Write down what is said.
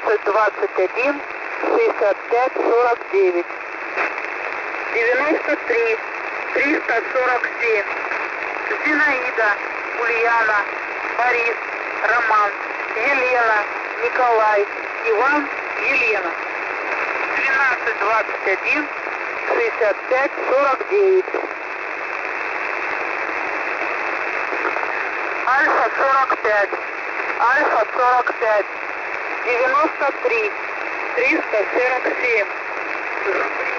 12-21 65-49. 93 347. Зинаида, Ульяна, Борис, Роман, Елена, Николай, Иван, Елена. 12-21 65-49. Альфа 45. Альфа 45. 93 347.